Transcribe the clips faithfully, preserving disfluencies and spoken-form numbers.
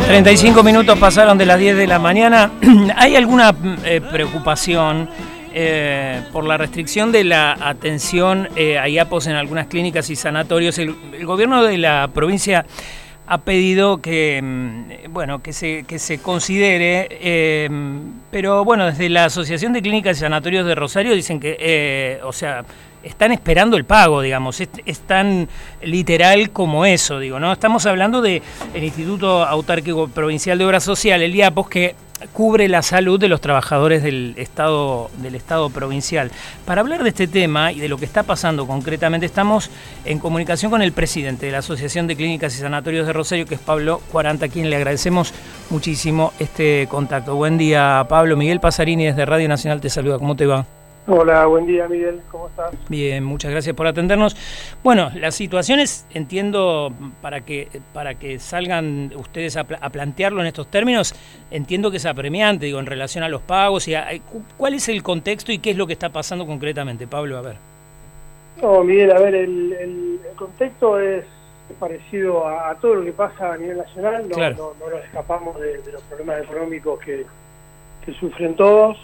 treinta y cinco minutos pasaron de las diez de la mañana. ¿Hay alguna eh, preocupación eh, por la restricción de la atención eh, a I A P O S en algunas clínicas y sanatorios? El, el gobierno de la provincia ha pedido que, bueno, que se, que se considere, eh, pero bueno, desde la Asociación de Clínicas y Sanatorios de Rosario dicen que, eh, o sea, están esperando el pago, digamos, es, es tan literal como eso, digo, ¿no? Estamos hablando del Instituto Autárquico Provincial de Obras Sociales, el I A P O S, que cubre la salud de los trabajadores del Estado, del Estado provincial. Para hablar de este tema y de lo que está pasando concretamente, estamos en comunicación con el presidente de la Asociación de Clínicas y Sanatorios de Rosario, que es Pablo Quaranta, a quien le agradecemos muchísimo este contacto. Buen día, Pablo. Miguel Pasarini desde Radio Nacional te saluda. ¿Cómo te va? Hola, buen día, Miguel, ¿cómo estás? Bien, muchas gracias por atendernos. Bueno, las situaciones, entiendo, para que para que salgan ustedes a, pl a plantearlo en estos términos, entiendo que es apremiante, digo, en relación a los pagos. Y a, ¿cuál es el contexto y qué es lo que está pasando concretamente, Pablo? A ver. No, Miguel, a ver, el, el, el contexto es parecido a, a todo lo que pasa a nivel nacional. No, claro. no, no nos escapamos de, de los problemas económicos que, que sufren todos.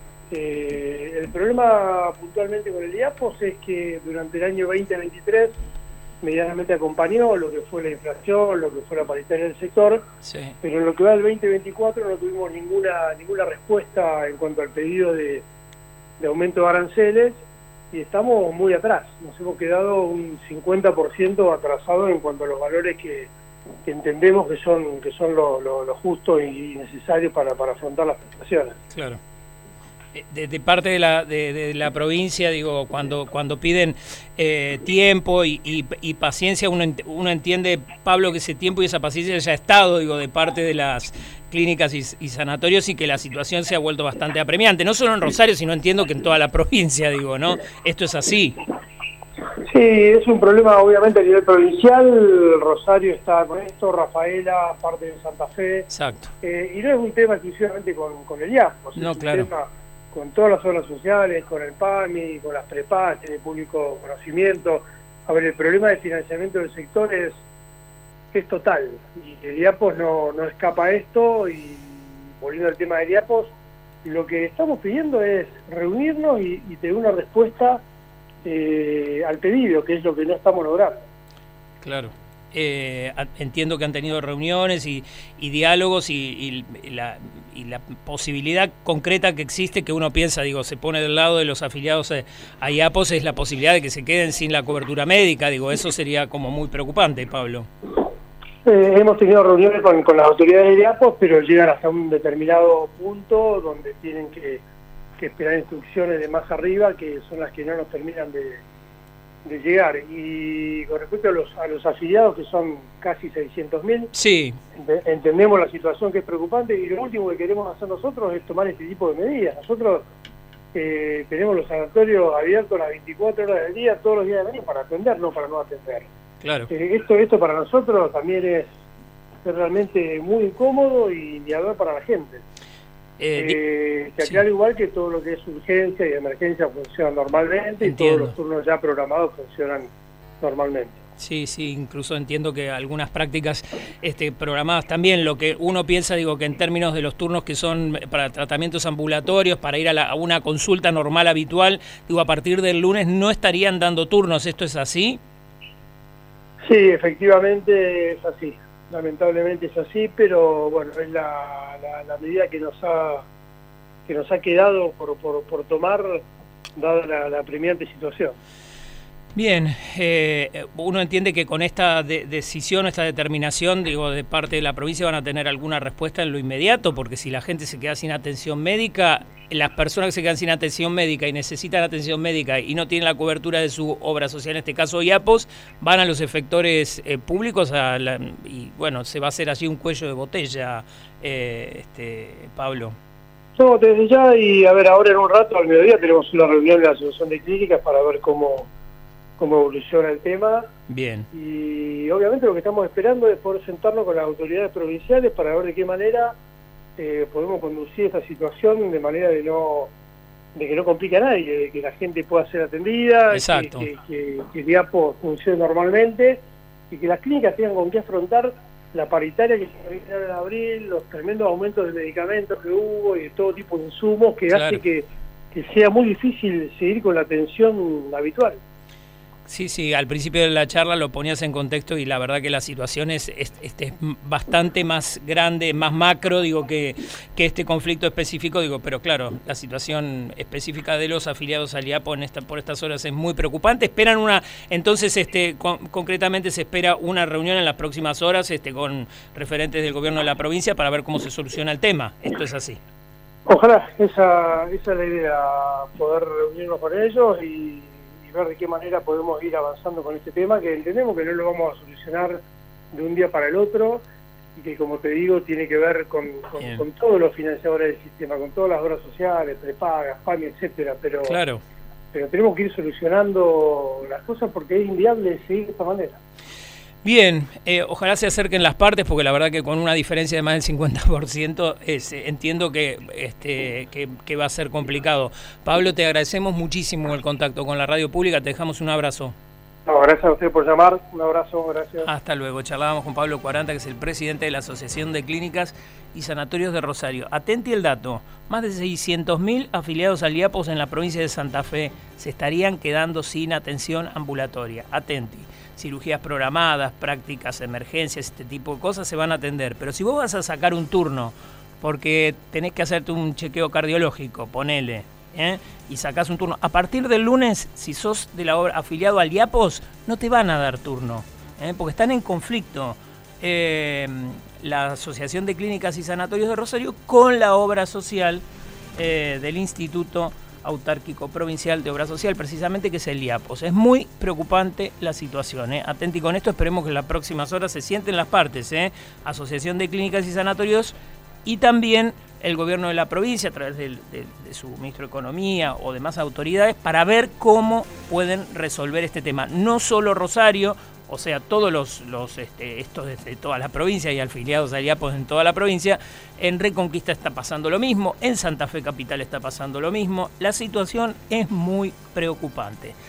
Eh, el problema puntualmente con el I A P O S es que durante el año veinte veintitrés medianamente acompañó lo que fue la inflación, lo que fue la paritaria del sector, sí. Pero en lo que va del veinte veinticuatro no tuvimos ninguna ninguna respuesta en cuanto al pedido de, de aumento de aranceles y estamos muy atrás. Nos hemos quedado un cincuenta por ciento atrasados en cuanto a los valores que, que entendemos que son que son lo, lo, lo justo y necesario para, para afrontar las prestaciones. Claro. De, de parte de la, de, de la provincia, digo, cuando cuando piden eh, tiempo y, y, y paciencia, uno, uno entiende, Pablo, que ese tiempo y esa paciencia ya ha estado, digo, de parte de las clínicas y, y sanatorios y que la situación se ha vuelto bastante apremiante, no solo en Rosario, sino entiendo que en toda la provincia, digo, ¿no? Esto es así. Sí, es un problema obviamente a nivel provincial. Rosario está con esto, Rafaela, parte de Santa Fe. Exacto. Eh, y no es un tema exclusivamente con, con el I A P O S, No, es un claro. tema con todas las obras sociales, con el PAMI, con las prepas, tiene público conocimiento. A ver, el problema de financiamiento del sector es, es total, y el I A P O S no, no escapa a esto. Y volviendo al tema del I A P O S, lo que estamos pidiendo es reunirnos y, y tener una respuesta eh, al pedido, que es lo que no estamos logrando. Claro. Eh, entiendo que han tenido reuniones y, y diálogos y, y, la, y la posibilidad concreta que existe, que uno piensa, digo, se pone del lado de los afiliados a I A P O S, es la posibilidad de que se queden sin la cobertura médica. Digo, eso sería como muy preocupante, Pablo. Eh, hemos tenido reuniones con, con las autoridades de I A P O S, pero llegan hasta un determinado punto donde tienen que, que esperar instrucciones de más arriba, que son las que no nos terminan de de llegar. Y con respecto a los, a los afiliados, que son casi seiscientos mil, sí. ent entendemos la situación, que es preocupante, y lo último que queremos hacer nosotros es tomar este tipo de medidas. Nosotros eh, tenemos los sanatorios abiertos las veinticuatro horas del día, todos los días del año, para atender, no para no atender. Claro. Eh, esto, esto para nosotros también es, es realmente muy incómodo y ni hablar para la gente. Eh, eh, se aclara sí. Igual que todo lo que es urgencia y emergencia funciona normalmente. Entiendo. Y todos los turnos ya programados funcionan normalmente. Sí, sí, incluso entiendo que algunas prácticas este, programadas también, lo que uno piensa, digo, que en términos de los turnos que son para tratamientos ambulatorios, para ir a, la, a una consulta normal habitual, digo, a partir del lunes no estarían dando turnos. ¿Esto es así? Sí, efectivamente es así. Lamentablemente es así, pero bueno, es la, la, la medida que nos ha que nos ha quedado por, por, por tomar, dada la, la apremiante situación. Bien, eh, uno entiende que con esta de decisión, esta determinación, digo, de parte de la provincia van a tener alguna respuesta en lo inmediato, porque si la gente se queda sin atención médica, las personas que se quedan sin atención médica y necesitan atención médica y no tienen la cobertura de su obra social, en este caso I A P O S, van a los efectores eh, públicos a la, y bueno, se va a hacer así un cuello de botella, eh, este, Pablo. No, desde ya, y a ver, ahora en un rato, al mediodía, tenemos una reunión de la Asociación de Clínicas para ver cómo cómo evoluciona el tema. Bien. Y obviamente lo que estamos esperando es poder sentarnos con las autoridades provinciales para ver de qué manera eh, podemos conducir esta situación de manera de no de que no complique a nadie, de que la gente pueda ser atendida, exacto. que, que, que, que el I A P O funcione normalmente y que las clínicas tengan con qué afrontar la paritaria que se originaron en abril, los tremendos aumentos de medicamentos que hubo y de todo tipo de insumos que Claro. hace que, que sea muy difícil seguir con la atención habitual. Sí, sí, al principio de la charla lo ponías en contexto y la verdad que la situación es, es, este, es bastante más grande, más macro, digo, que, que este conflicto específico, digo, pero claro, la situación específica de los afiliados al IAPO en esta, por estas horas es muy preocupante. Esperan una, entonces, este, con, concretamente se espera una reunión en las próximas horas este, con referentes del gobierno de la provincia para ver cómo se soluciona el tema. Esto es así. Ojalá, esa, esa es la idea, poder reunirnos con ellos y ver de qué manera podemos ir avanzando con este tema, que entendemos que no lo vamos a solucionar de un día para el otro y que, como te digo, tiene que ver con, con, con todos los financiadores del sistema, con todas las obras sociales, prepagas, P A M I, etcétera, pero, claro. pero tenemos que ir solucionando las cosas porque es inviable seguir de esta manera. Bien, eh, ojalá se acerquen las partes, porque la verdad que con una diferencia de más del cincuenta por ciento es, eh, entiendo que, este, que, que va a ser complicado. Pablo, te agradecemos muchísimo el contacto con la radio pública, te dejamos un abrazo. No, gracias a usted por llamar, un abrazo, gracias. Hasta luego, charlábamos con Pablo Cuaranta, que es el presidente de la Asociación de Clínicas y Sanatorios de Rosario. Atenti el dato, más de seiscientos mil afiliados al IAPOS en la provincia de Santa Fe se estarían quedando sin atención ambulatoria. Atenti. Cirugías programadas, prácticas, emergencias, este tipo de cosas se van a atender. Pero si vos vas a sacar un turno porque tenés que hacerte un chequeo cardiológico, ponele, ¿eh? y sacás un turno, a partir del lunes, si sos de la obra afiliado al IAPOS, no te van a dar turno, ¿eh? porque están en conflicto eh, la Asociación de Clínicas y Sanatorios de Rosario con la obra social eh, del Instituto Autárquico Provincial de Obra Social, precisamente, que es el IAPOS. Es muy preocupante la situación, ¿eh? Atenti con esto, esperemos que en las próximas horas se sienten las partes, ¿eh? Asociación de Clínicas y Sanatorios y también el gobierno de la provincia a través de, de, de su ministro de Economía o demás autoridades para ver cómo pueden resolver este tema. No solo Rosario, o sea, todos los, los este, estos de toda la provincia y afiliados al IAPOS en toda la provincia. En Reconquista está pasando lo mismo, en Santa Fe Capital está pasando lo mismo. La situación es muy preocupante.